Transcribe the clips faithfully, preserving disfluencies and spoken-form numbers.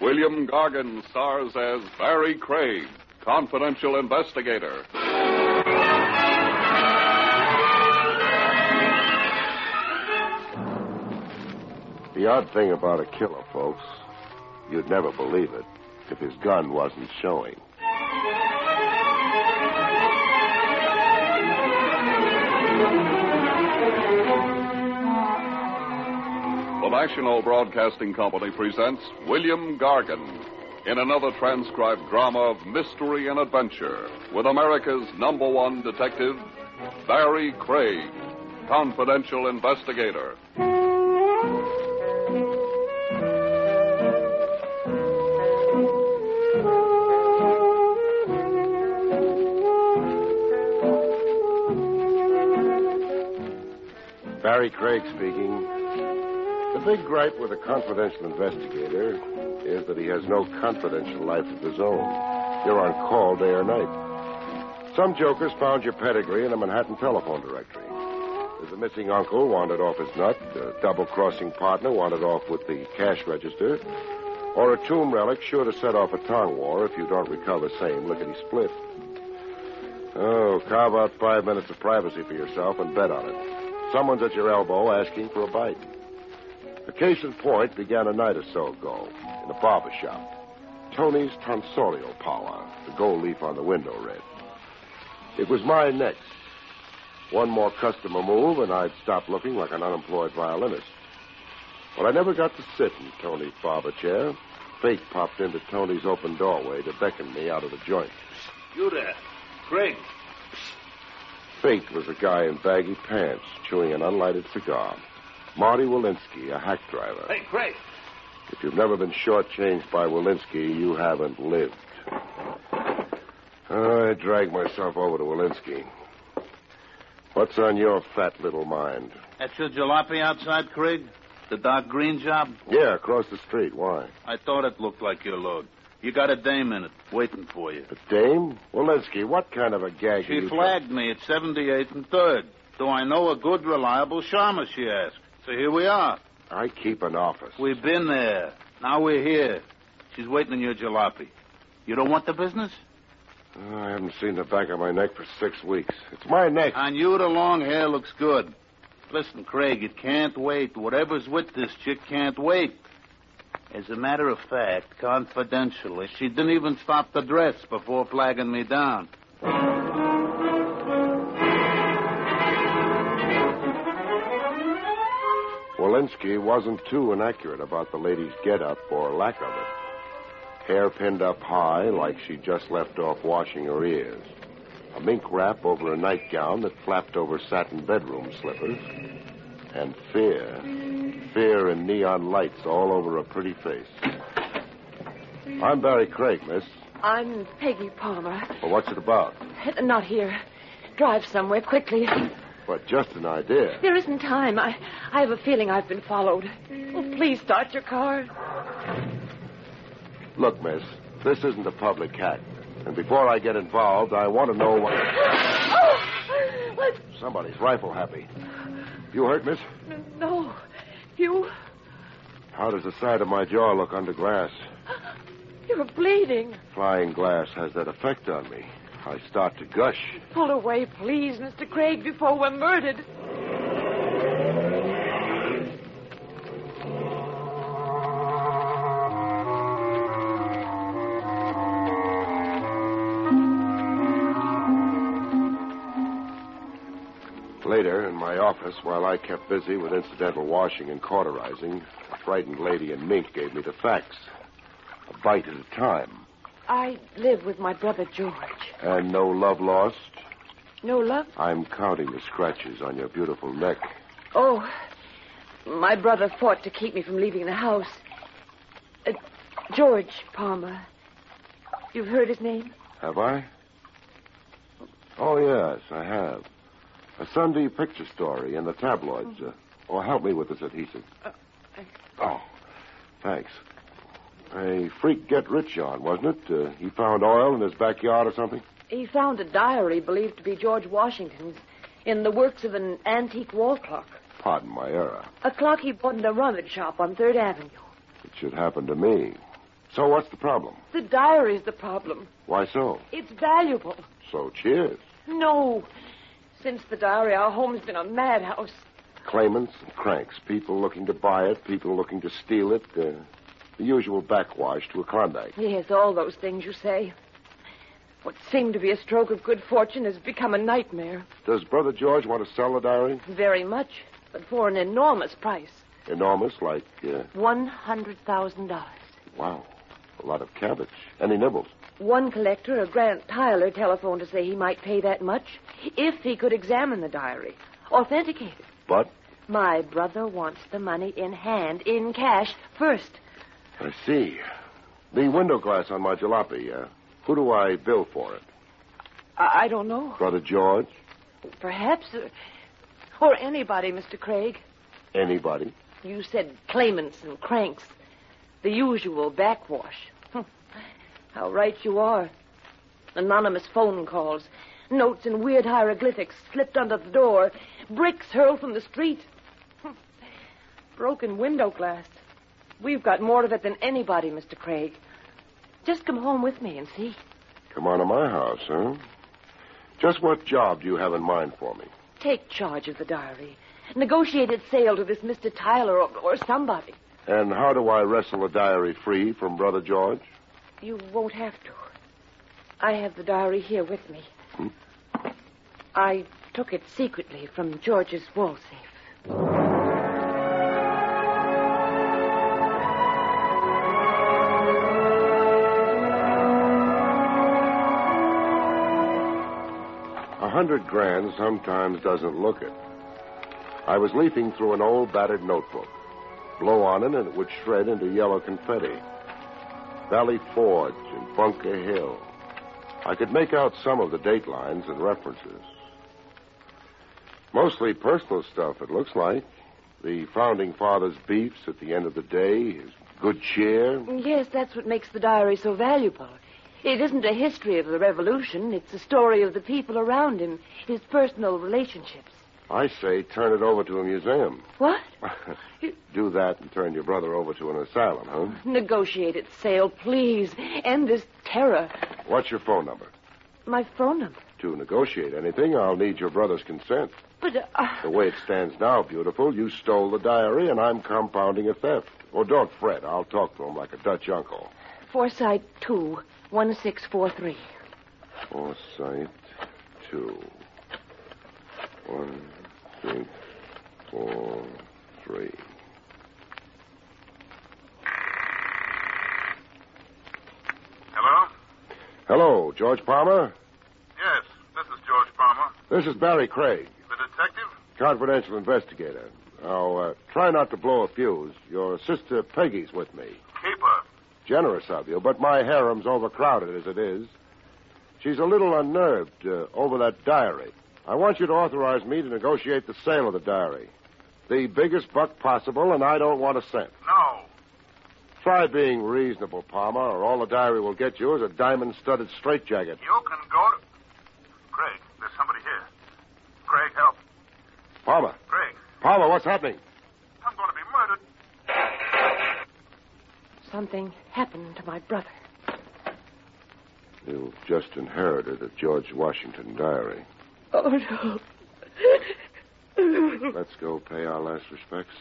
William Gargan stars as Barry Craig, confidential investigator. The odd thing about a killer, folks, you'd never believe it if his gun wasn't showing. The National Broadcasting Company presents William Gargan in another transcribed drama of mystery and adventure with America's number one detective, Barry Craig, confidential investigator. Barry Craig speaking. The big gripe with a confidential investigator is that he has no confidential life of his own. You're on call day or night. Some jokers found your pedigree in a Manhattan telephone directory. There's a missing uncle wanted off his nut, a double-crossing partner wanted off with the cash register, or a tomb relic sure to set off a tongue war if you don't recover same lickety-split. Oh, carve out five minutes of privacy for yourself and bet on it. Someone's at your elbow asking for a bite. The case in point began a night or so ago in a barber shop. Tony's tonsorial parlor, the gold leaf on the window read. It was my next. One more customer move, and I'd stop looking like an unemployed violinist. But I never got to sit in Tony's barber chair. Fate popped into Tony's open doorway to beckon me out of the joint. You there, Craig. Fate was a guy in baggy pants chewing an unlighted cigar. Marty Walensky, a hack driver. Hey, Craig. If you've never been shortchanged by Walensky, you haven't lived. Oh, I dragged myself over to Walensky. What's on your fat little mind? That's your jalopy outside, Craig? The dark green job? Yeah, across the street. Why? I thought it looked like your load. You got a dame in it, waiting for you. A dame? Walensky, what kind of a gag She are you flagged me at seventy-eighth and third. Do I know a good, reliable shaman, she asked. So here we are. I keep an office. We've been there. Now we're here. She's waiting on your jalopy. You don't want the business? Oh, I haven't seen the back of my neck for six weeks. It's my neck. On you, the long hair looks good. Listen, Craig, it can't wait. Whatever's with this chick can't wait. As a matter of fact, confidentially, she didn't even stop the dress before flagging me down. Walensky wasn't too inaccurate about the lady's get-up or lack of it. Hair pinned up high like she just left off washing her ears. A mink wrap over a nightgown that flapped over satin bedroom slippers. And fear. Fear in neon lights all over a pretty face. I'm Barry Craig, miss. I'm Peggy Palmer. Well, what's it about? Not here. Drive somewhere quickly. But just an idea. There isn't time. I, I have a feeling I've been followed. Oh, please start your car. Look, miss, this isn't a public hack. And before I get involved, I want to know what... Oh! What? Somebody's rifle happy. You hurt, miss? No. You... How does the side of my jaw look under glass? You're bleeding. Flying glass has that effect on me. I start to gush. Pull away, please, Mister Craig, before we're murdered. Later, in my office, while I kept busy with incidental washing and cauterizing, a frightened lady in mink gave me the facts. A bite at a time. I live with my brother, George. And no love lost? No love? I'm counting the scratches on your beautiful neck. Oh, my brother fought to keep me from leaving the house. Uh, George Palmer. You've heard his name? Have I? Oh, yes, I have. A Sunday picture story in the tabloids. Uh, oh, help me with this adhesive. Uh, I... Oh, thanks. A freak get-rich on, wasn't it? Uh, he found oil in his backyard or something? He found a diary believed to be George Washington's in the works of an antique wall clock. Pardon my error. A clock he bought in a rummage shop on third Avenue. It should happen to me. So what's the problem? The diary's the problem. Why so? It's valuable. So cheers. No. Since the diary, our home's been a madhouse. Claimants and cranks, people looking to buy it, people looking to steal it. Uh, the usual backwash to a Klondike. Yes, all those things you say. What seemed to be a stroke of good fortune has become a nightmare. Does Brother George want to sell the diary? Very much, but for an enormous price. Enormous, like... Uh... one hundred thousand dollars. Wow. A lot of cabbage. Any nibbles? One collector, a Grant Tyler, telephoned to say he might pay that much if he could examine the diary, authenticate it. But? My brother wants the money in hand, in cash, first. I see. The window glass on my jalopy, uh, who do I bill for it? I, I don't know. Brother George? Perhaps. Uh, or anybody, Mister Craig. Anybody? You said claimants and cranks. The usual backwash. How right you are. Anonymous phone calls, notes in weird hieroglyphics slipped under the door, bricks hurled from the street. Broken window glass. We've got more of it than anybody, Mister Craig. Just come home with me and see. Come on to my house, huh? Just what job do you have in mind for me? Take charge of the diary. Negotiated sale to this Mister Tyler or, or somebody. And how do I wrestle the diary free from Brother George? You won't have to. I have the diary here with me. Hmm? I took it secretly from George's wall safe. A hundred grand sometimes doesn't look it. I was leafing through an old battered notebook. Blow on it and it would shred into yellow confetti. Valley Forge and Bunker Hill. I could make out some of the date lines and references. Mostly personal stuff, it looks like. The founding father's beefs at the end of the day, his good cheer. Yes, that's what makes the diary so valuable. It isn't a history of the revolution. It's a story of the people around him, his personal relationships. I say turn it over to a museum. What? Do that and turn your brother over to an asylum, huh? Negotiated sale, please. End this terror. What's your phone number? My phone number? To negotiate anything, I'll need your brother's consent. But, uh... The way it stands now, beautiful, you stole the diary and I'm compounding a theft. Oh, don't fret. I'll talk to him like a Dutch uncle. Forsyth two, one six four three. Forsyth two. One, three, four, three. Hello? Hello, George Palmer? Yes, this is George Palmer. This is Barry Craig, The detective? confidential investigator. Now, uh, try not to blow a fuse. Your sister Peggy's with me. Keep her. Generous of you, but my harem's overcrowded as it is. She's a little unnerved uh, over that diary. I want you to authorize me to negotiate the sale of the diary. The biggest buck possible, and I don't want a cent. No. Try being reasonable, Palmer, or all the diary will get you is a diamond-studded straitjacket. You can go to... Craig, there's somebody here. Craig, help. Palmer. Craig, Palmer, what's happening? I'm going to be murdered. Something happened to my brother. You've just inherited a George Washington diary. Oh, no. Let's go pay our last respects.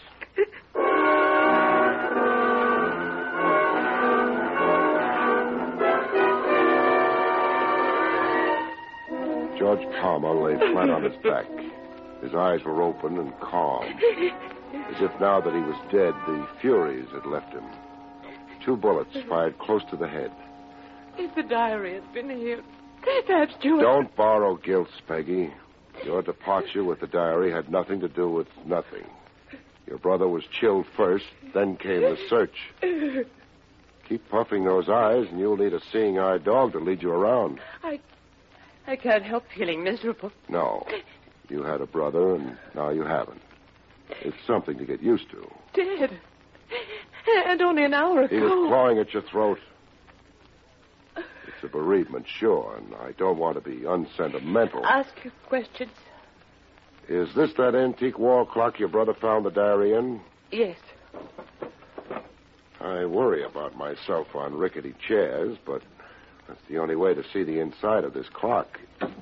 George Palmer lay flat on his back. His eyes were open and calm, as if now that he was dead, the Furies had left him. Two bullets fired close to the head. If the diary had been here, perhaps George... Don't borrow guilt, Peggy. Your departure with the diary had nothing to do with nothing. Your brother was chilled first, then came the search. Keep puffing those eyes, and you'll need a seeing-eye dog to lead you around. I... I can't help feeling miserable. No. You had a brother, and now you haven't. It's something to get used to. Dead. And only an hour ago. He was clawing at your throat. It's a bereavement, sure, and I don't want to be unsentimental. Ask your questions. Is this that antique wall clock your brother found the diary in? Yes. I worry about myself on rickety chairs, but that's the only way to see the inside of this clock.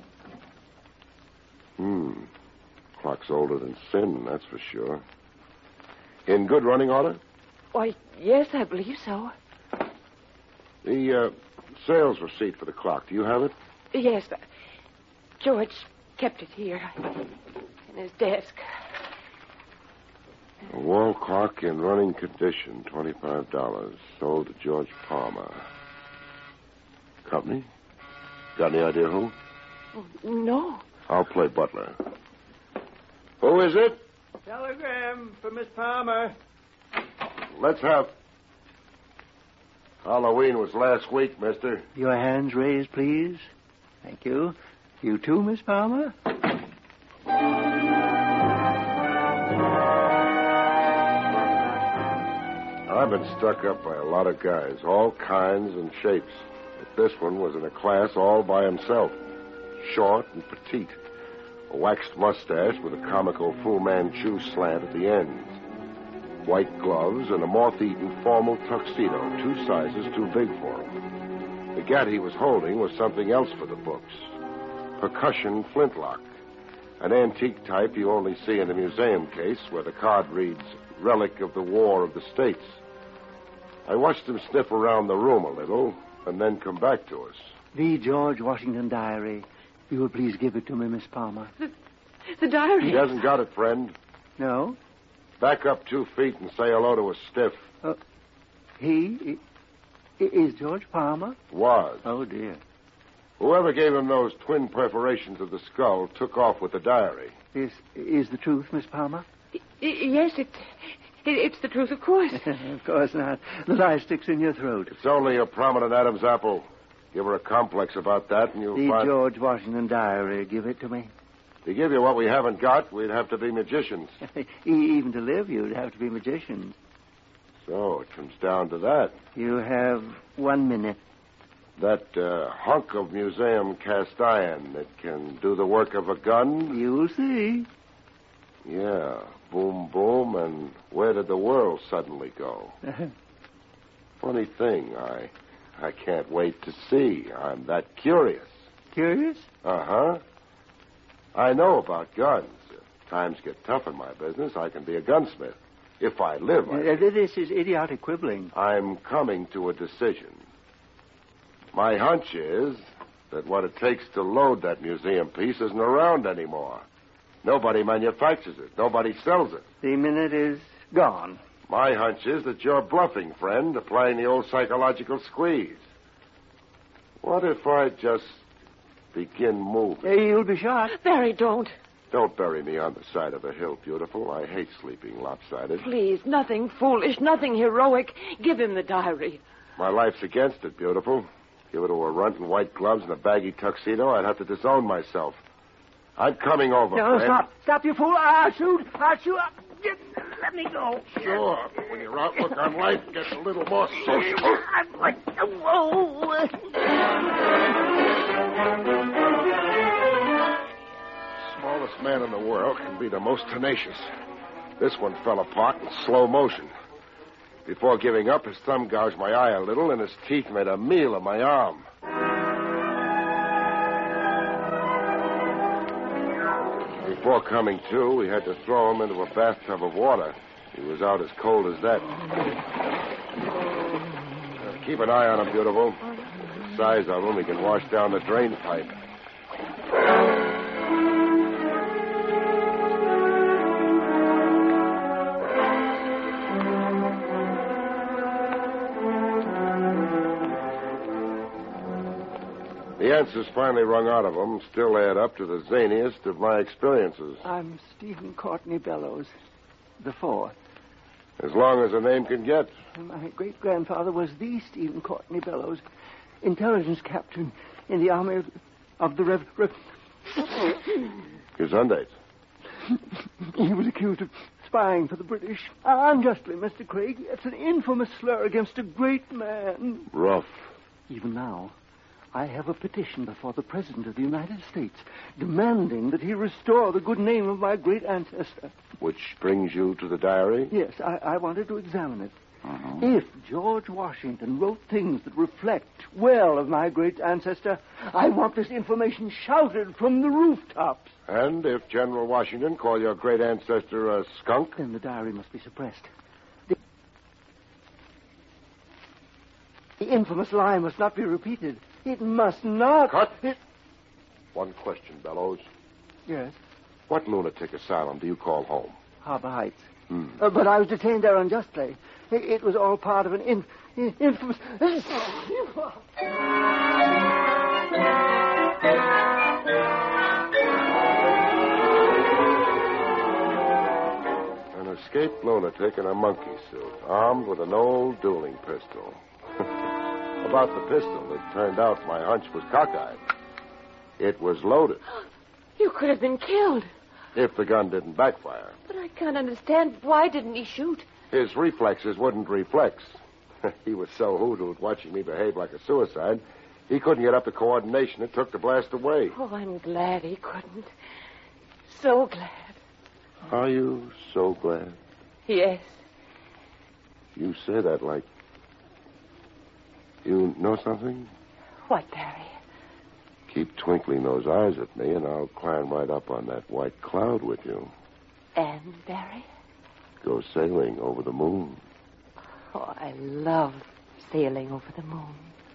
Hmm. Clock's older than sin, that's for sure. In good running order? Why, yes, I believe so. The uh, sales receipt for the clock, do you have it? Yes, but George kept it here in his desk. A wall clock in running condition, twenty-five dollars. Sold to George Palmer. Company? Got any idea who? No. I'll play butler. Who is it? Telegram for Miss Palmer. Let's have... Halloween was last week, mister. Your hands raised, please. Thank you. You too, Miss Palmer? I've been stuck up by a lot of guys, all kinds and shapes. But this one was in a class all by himself. Short and petite. A waxed mustache with a comical Fu Manchu slant at the ends. White gloves and a moth-eaten formal tuxedo, two sizes too big for him. The gat he was holding was something else for the books. Percussion flintlock. An antique type you only see in a museum case where the card reads, Relic of the War of the States. I watched him sniff around the room a little and then come back to us. The George Washington diary. You will please give it to me, Miss Palmer. The, the diary. He hasn't got it, friend. No? Back up two feet and say hello to a stiff. Uh, he i- is George Palmer? Was. Oh, dear. Whoever gave him those twin perforations of the skull took off with the diary. Is is the truth, Miss Palmer? Y- yes, it, it, it's the truth, of course. Of course not. The lie sticks in your throat. It's only a prominent Adam's apple. Give her a complex about that and you'll The find... George Washington diary. Give it to me. To give you what we haven't got, we'd have to be magicians. Even to live, you'd have to be magicians. So it comes down to that. You have one minute. That uh, hunk of museum cast iron that can do the work of a gun? You'll see. Yeah. Boom, boom, and where did the world suddenly go? Funny thing, I, I can't wait to see. I'm that curious. Curious? Uh-huh. I know about guns. If times get tough in my business, I can be a gunsmith. If I live, I... Uh, this is idiotic quibbling. I'm coming to a decision. My hunch is that what it takes to load that museum piece isn't around anymore. Nobody manufactures it. Nobody sells it. The minute is gone. My hunch is that you're bluffing, friend, applying the old psychological squeeze. What if I just begin moving? Uh, you'll be shot. Barry, don't. Don't bury me on the side of a hill, beautiful. I hate sleeping lopsided. Please, nothing foolish, nothing heroic. Give him the diary. My life's against it, beautiful. Give it to a runt in white gloves and a baggy tuxedo, I'd have to disown myself. I'm coming over, No, friend. stop. Stop, you fool. I'll shoot. I'll shoot. Let me go. Sure, but when your outlook on life gets a little more social. I'm like, whoa. Smallest man in the world can be the most tenacious. This one fell apart in slow motion. Before giving up, his thumb gouged my eye a little, and his teeth made a meal of my arm. Before coming to, we had to throw him into a bathtub of water. He was out as cold as that. Uh, keep an eye on him, beautiful. The size of him, he can wash down the drain pipe. The answers finally wrung out of him still add up to the zaniest of my experiences. I'm Stephen Courtney Bellows, the fourth. As long as a name can get. My great-grandfather was the Stephen Courtney Bellows, intelligence captain in the army of, of the Rev... Rev... Gesundheit. He was accused of spying for the British. Unjustly, Mister Craig. It's an infamous slur against a great man. Rough. Even now, I have a petition before the President of the United States demanding that he restore the good name of my great ancestor. Which brings you to the diary? Yes, I, I wanted to examine it. Mm-hmm. If George Washington wrote things that reflect well of my great ancestor, I want this information shouted from the rooftops. And if General Washington called your great ancestor a skunk? Then the diary must be suppressed. The infamous lie must not be repeated. It must not. Cut. It... One question, Bellows. Yes? What lunatic asylum do you call home? Harbor Heights. Hmm. Uh, but I was detained there unjustly. It, it was all part of an in, in, infamous... An escaped lunatic in a monkey suit, armed with an old dueling pistol. About the pistol, it turned out my hunch was cockeyed. It was loaded. You could have been killed. If the gun didn't backfire. But I can't understand. Why didn't he shoot? His reflexes wouldn't reflex. He was so hoodooed watching me behave like a suicide, he couldn't get up the coordination it took to blast away. Oh, I'm glad he couldn't. So glad. Are you so glad? Yes. You say that like... You know something? What, Barry? Keep twinkling those eyes at me, and I'll climb right up on that white cloud with you. And, Barry? Go sailing over the moon. Oh, I love sailing over the moon.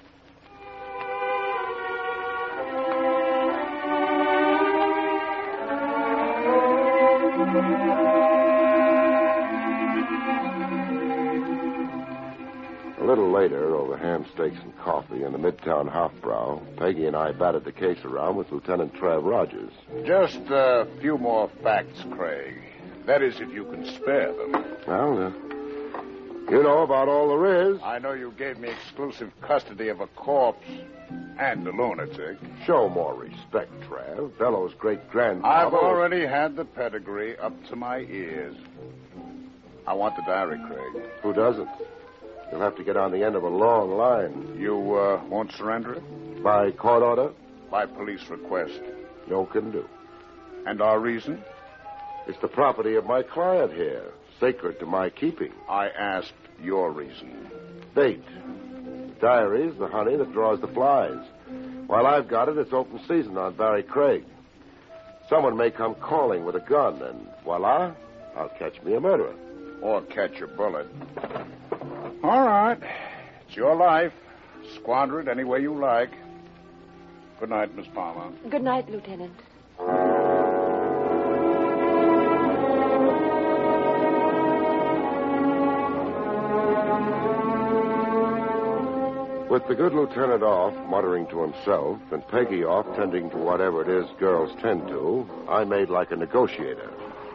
A little later, over ham steaks and coffee in the Midtown Hofbrau, Peggy and I batted the case around with Lieutenant Trav Rogers. Just a few more facts, Craig. That is, if you can spare them. Well, uh, you know about all there is. I know you gave me exclusive custody of a corpse and a lunatic. Show more respect, Trav. Bellows' great-grandfather... I've already had the pedigree up to my ears. I want the diary, Craig. Who doesn't? You'll have to get on the end of a long line. You uh, won't surrender it? By court order? By police request. No can do. And our reason? It's the property of my client here, sacred to my keeping. I asked your reason. Bait. The diary's the honey that draws the flies. While I've got it, it's open season on Barry Craig. Someone may come calling with a gun, and voila, I'll catch me a murderer. Or catch a bullet. All right. It's your life. Squander it any way you like. Good night, Miss Palmer. Good night, Lieutenant. With the good lieutenant off, muttering to himself, and Peggy off, tending to whatever it is girls tend to, I made like a negotiator.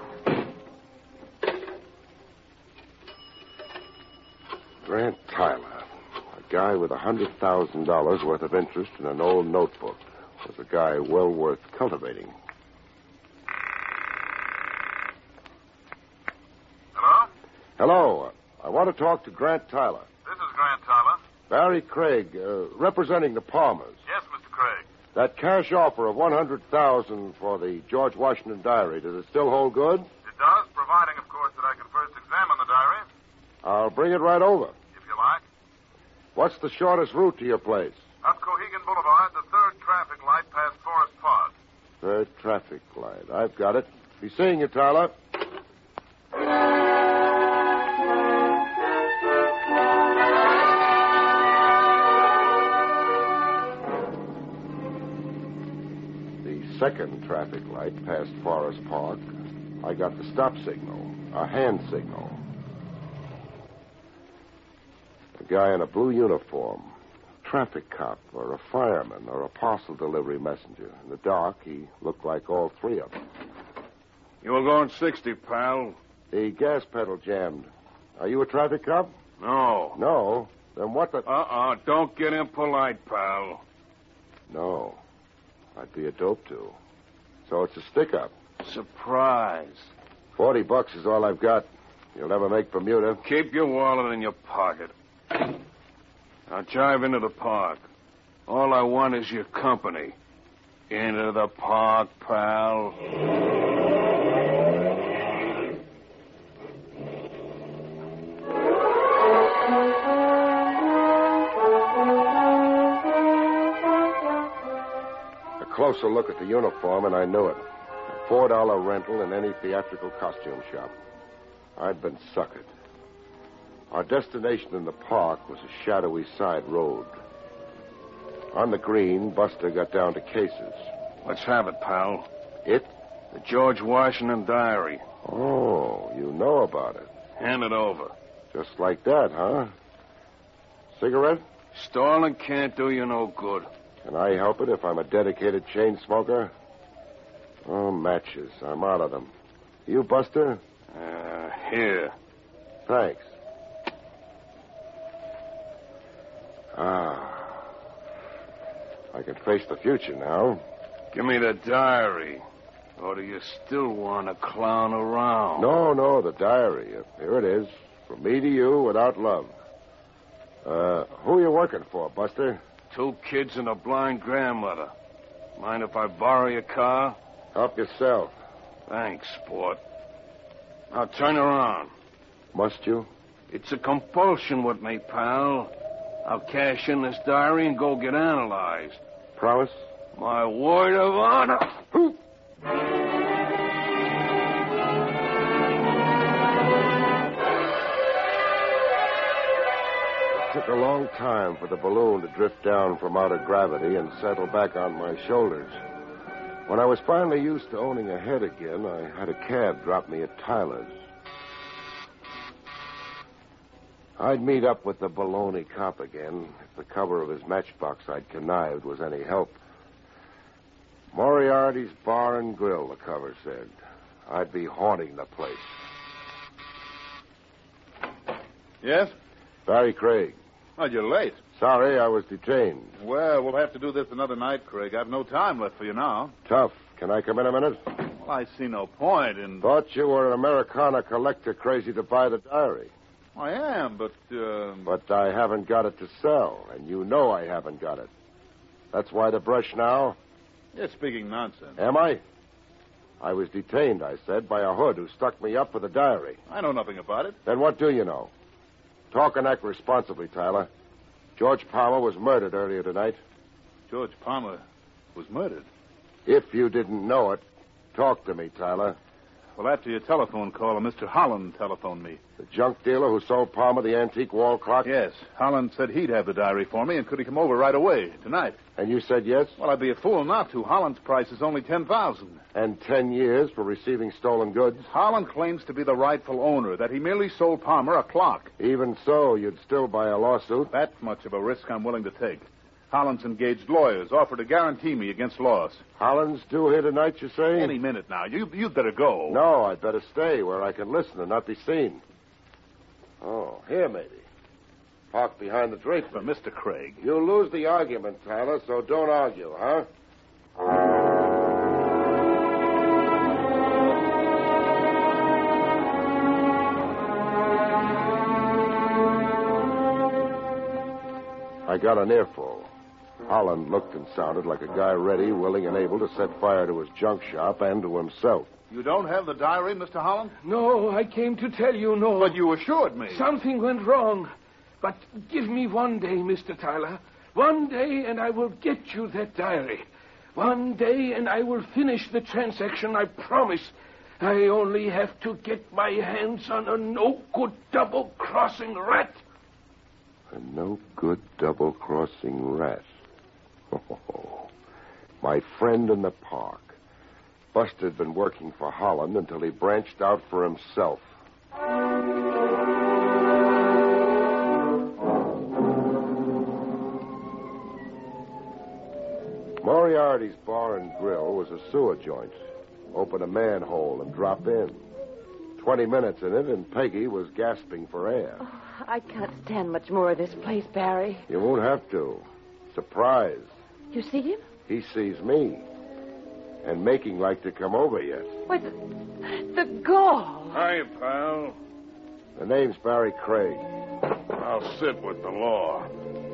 Grant Tyler, a guy with a hundred thousand dollars worth of interest in an old notebook, was a guy well worth cultivating. Hello? Hello. I want to talk to Grant Tyler. This is Grant Tyler. Barry Craig, uh, representing the Palmers. Yes, Mister Craig. That cash offer of one hundred thousand dollars for the George Washington diary, does it still hold good? It does, providing, of course, that I can first examine the diary, I'll bring it right over. if you like. What's the shortest route to your place? Up Cohegan Boulevard, the third traffic light past Forest Park. Third traffic light. I've got it. Be seeing you, Tyler. The second traffic light past Forest Park, I got the stop signal, a hand signal. A guy in a blue uniform, a traffic cop or a fireman or a parcel delivery messenger. In the dark, he looked like all three of them. You were going sixty, pal. The gas pedal jammed. Are you a traffic cop? No. No. Then what the... Uh-uh. Don't get impolite, pal. No. I'd be a dope, too. So it's a stick-up. Surprise. Forty bucks is all I've got. You'll never make Bermuda. Keep your wallet in your pocket. Now drive into the park. All I want is your company. Into the park, pal. closer look at the uniform, and I knew it. A four dollar rental in any theatrical costume shop. I'd been suckered. Our destination in the park was a shadowy side road. On the green, Buster got down to cases. Let's have it, pal. It? The George Washington diary. Oh, you know about it. Hand it over. Just like that, huh? Cigarette? Stalling can't do you no good. Can I help it if I'm a dedicated chain smoker? Oh, matches. I'm out of them. You, Buster? Uh, here. Thanks. Ah. I can face the future now. Give me the diary. Or do you still want to clown around? No, no, the diary. Here it is. From me to you without love. Uh, who are you working for, Buster? Two kids and a blind grandmother. Mind if I borrow your car? Help yourself. Thanks, sport. Now turn around. Must you? It's a compulsion with me, pal. I'll cash in this diary and go get analyzed. Promise? My word of honor. It took a long time for the balloon to drift down from outer gravity and settle back on my shoulders. When I was finally used to owning a head again, I had a cab drop me at Tyler's. I'd meet up with the baloney cop again if the cover of his matchbox I'd connived was any help. Moriarty's Bar and Grill, the cover said. I'd be haunting the place. Yes? Barry Craig. Oh, you're late. Sorry, I was detained. Well, we'll have to do this another night, Craig. I've no time left for you now. Tough. Can I come in a minute? Well, I see no point in... Thought you were an Americana collector crazy to buy the diary. I am, but, uh... But I haven't got it to sell, and you know I haven't got it. That's why the brush now? You're speaking nonsense. Am I? I was detained, I said, by a hood who stuck me up for the diary. I know nothing about it. Then what do you know? Talk and act responsibly, Tyler. George Palmer was murdered earlier tonight. George Palmer was murdered? If you didn't know it, talk to me, Tyler. Well, after your telephone call, Mister Holland telephoned me. The junk dealer who sold Palmer the antique wall clock? Yes. Holland said he'd have the diary for me, and could he come over right away, tonight? And you said yes? Well, I'd be a fool not to. Holland's price is only ten thousand dollars. And ten years for receiving stolen goods? Holland claims to be the rightful owner, that he merely sold Palmer a clock. Even so, you'd still buy a lawsuit? That much of a risk I'm willing to take. Holland's engaged lawyers, offer to guarantee me against loss. Holland's due here tonight, you say? Any minute now. You, you'd better go. No, I'd better stay where I can listen and not be seen. Oh, here maybe. Park behind the drapery. But, Mister Craig... You'll lose the argument, Tyler, so don't argue, huh? I got an earful. Holland looked and sounded like a guy ready, willing, and able to set fire to his junk shop and to himself. You don't have the diary, Mister Holland? No, I came to tell you no. But you assured me. Something went wrong. But give me one day, Mister Tyler. One day, and I will get you that diary. One day, and I will finish the transaction, I promise. I only have to get my hands on a no-good double-crossing rat. A no-good double-crossing rat. Oh, my friend in the park. Buster had been working for Holland until he branched out for himself. Moriarty's Bar and Grill was a sewer joint. Open a manhole and drop in. Twenty minutes in it, and Peggy was gasping for air. Oh, I can't stand much more of this place, Barry. You won't have to. Surprise. You see him? He sees me. And making like to come over yet. Why, the, the gall. Hi, pal. The name's Barry Craig. I'll sit with the law.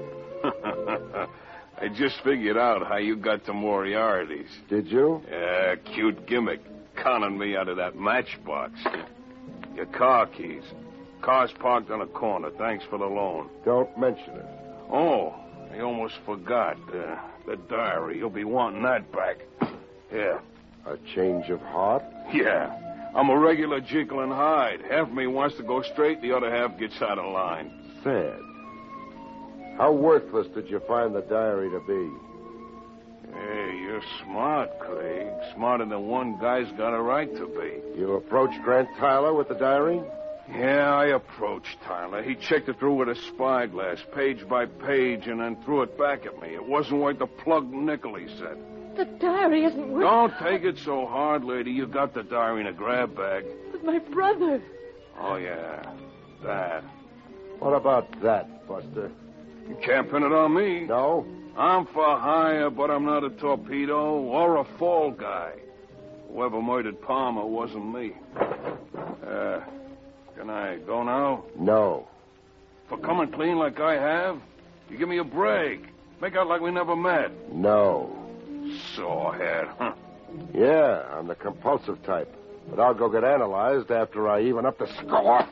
I just figured out how you got to Moriarty's. Did you? Yeah, cute gimmick. Conning me out of that matchbox. Your car keys. Car's parked on a corner. Thanks for the loan. Don't mention it. Oh, I almost almost forgot. Uh, the diary. You'll be wanting that back. Here. A change of heart? Yeah. I'm a regular Jekyll and Hyde. Half of me wants to go straight, the other half gets out of line. Sad. How worthless did you find the diary to be? Hey, you're smart, Craig. Smarter than one guy's got a right to be. You approached Grant Tyler with the diary? Yeah, I approached Tyler. He checked it through with a spyglass, page by page, and then threw it back at me. It wasn't worth the plugged nickel, he said. The diary isn't worth... Don't take it so hard, lady. You got the diary in a grab bag. But my brother... Oh, yeah. That. What about that, Buster? You can't pin it on me. No? I'm for hire, but I'm not a torpedo or a fall guy. Whoever murdered Palmer wasn't me. Uh, can I go now? No. For coming clean like I have? You give me a break. Make out like we never met. No. Sawhead, huh? Yeah, I'm the compulsive type. But I'll go get analyzed after I even up the score.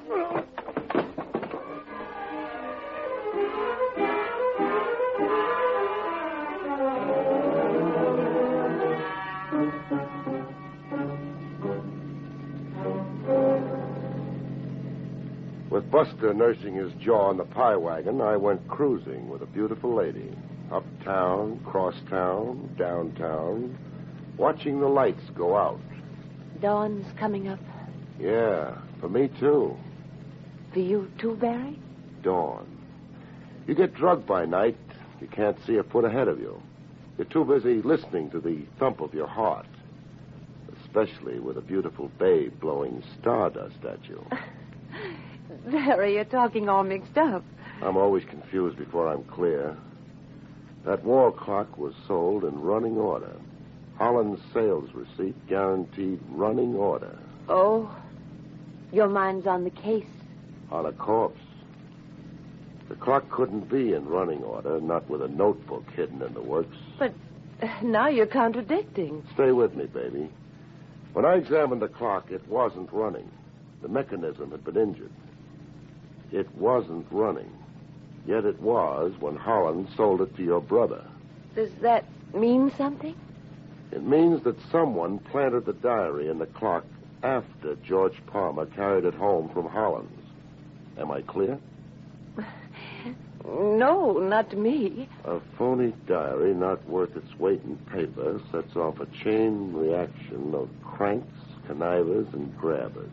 With Buster nursing his jaw in the pie wagon, I went cruising with a beautiful lady. Uptown, crosstown, downtown, watching the lights go out. Dawn's coming up. Yeah, for me, too. For you, too, Barry? Dawn. You get drugged by night, you can't see a foot ahead of you. You're too busy listening to the thump of your heart, especially with a beautiful babe blowing stardust at you. Barry, you're talking all mixed up. I'm always confused before I'm clear. That wall clock was sold in running order. Holland's sales receipt guaranteed running order. Oh, your mind's on the case. On a corpse. The clock couldn't be in running order, not with a notebook hidden in the works. But uh, now you're contradicting. Stay with me, baby. When I examined the clock, it wasn't running. The mechanism had been injured. It wasn't running. Yet it was when Holland sold it to your brother. Does that mean something? It means that someone planted the diary in the clock after George Palmer carried it home from Holland's. Am I clear? No, not to me. A phony diary not worth its weight in paper sets off a chain reaction of cranks, connivers, and grabbers.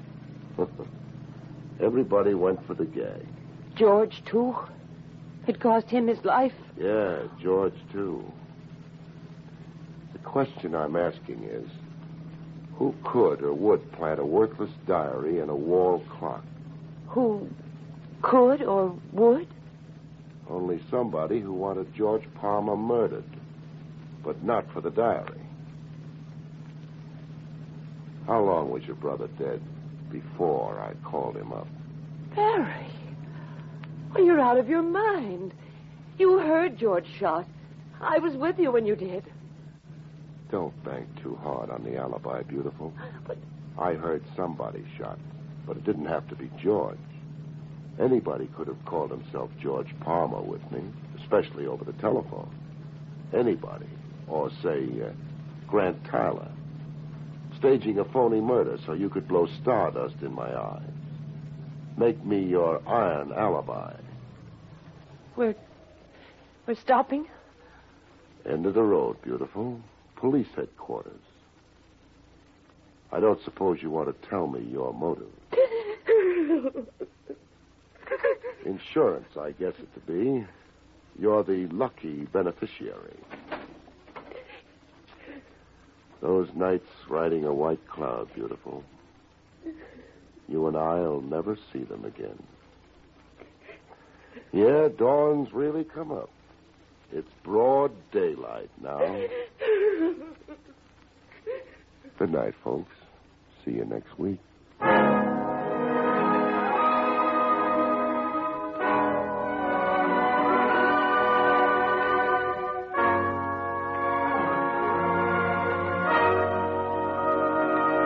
Everybody went for the gag. George, too? It cost him his life? Yeah, George, too. The question I'm asking is, who could or would plant a worthless diary in a wall clock? Who could or would? Only somebody who wanted George Palmer murdered, but not for the diary. How long was your brother dead before I called him up? Barry. Well, you're out of your mind. You heard George shot. I was with you when you did. Don't bank too hard on the alibi, beautiful. But I heard somebody shot, but it didn't have to be George. Anybody could have called himself George Palmer with me, especially over the telephone. Anybody. Or, say, uh, Grant Tyler. Staging a phony murder so you could blow stardust in my eyes. Make me your iron alibi. We're... we're stopping? End of the road, beautiful. Police headquarters. I don't suppose you want to tell me your motive. Insurance, I guess it to be. You're the lucky beneficiary. Those nights riding a white cloud, beautiful. You and I'll never see them again. Yeah, dawn's really come up. It's broad daylight now. Good night, folks. See you next week.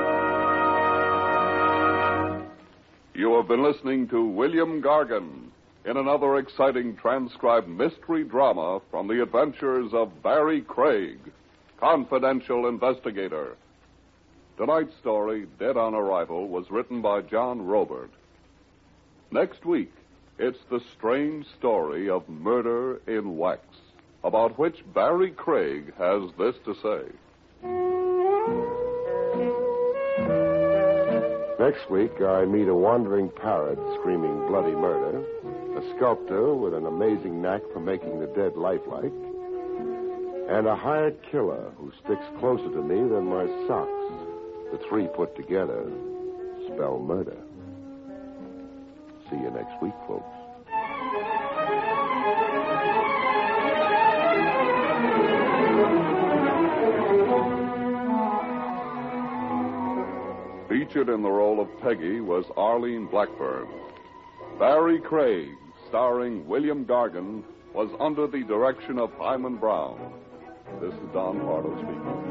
You have been listening to William Gargan, in another exciting transcribed mystery drama from the adventures of Barry Craig, confidential investigator. Tonight's story, Dead on Arrival, was written by John Robert. Next week, it's the strange story of Murder in Wax, about which Barry Craig has this to say. Next week, I meet a wandering parrot screaming bloody murder, a sculptor with an amazing knack for making the dead lifelike, and a hired killer who sticks closer to me than my socks. The three put together spell murder. See you next week, folks. Featured in the role of Peggy was Arlene Blackburn. Barry Craig, starring William Gargan, was under the direction of Hyman Brown. This is Don Pardo speaking.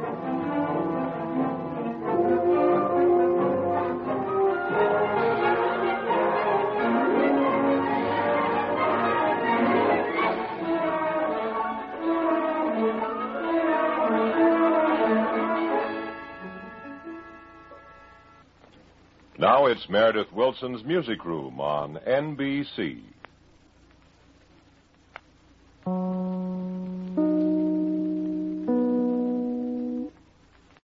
Now it's Meredith Wilson's Music Room on N B C.